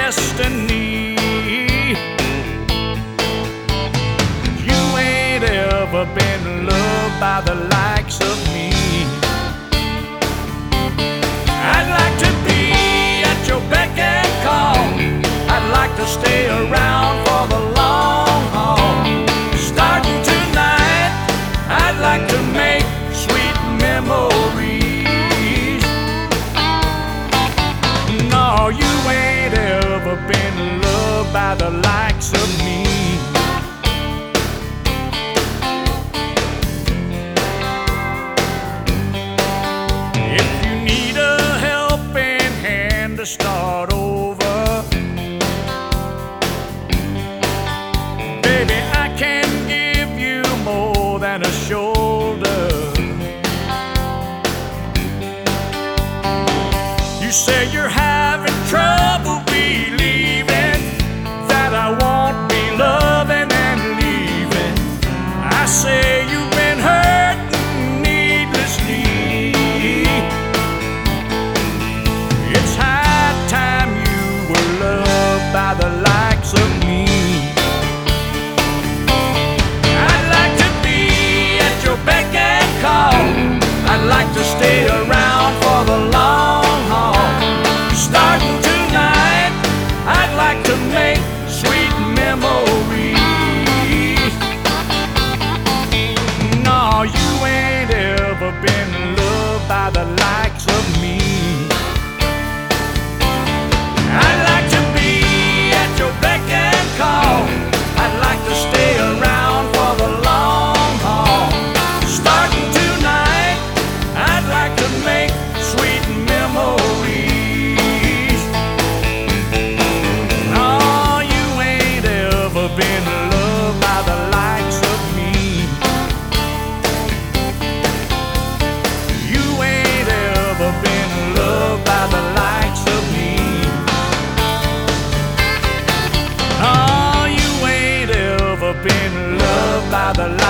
destiny. You ain't ever been loved by the likes of me. I'd like to be at your beck and call. I'd like to stay around for the long haul. Starting tonight, I'd like to make sweet memories. No, you ain't ever been loved by the likes of me. If you need a helping hand to start over, baby, I can give you more than a shoulder. You say you're having trouble believing that I won't be loving and leaving. I say you've been hurting needlessly. It's high time you were loved by the likes of me. I'd like to be at your beck and call. I'd like to stay around for the long haul. Starting tonight, I'd like to make sweet memories. No, you ain't ever been loved by the likes of me. I'd like to be at your beck and call. I'd like to stay around for the long haul. Starting tonight, I'd like to make sweet memories. No, you ain't ever been loved by the likes of me. You ain't ever been loved by the likes of me. Oh, you ain't ever been loved by the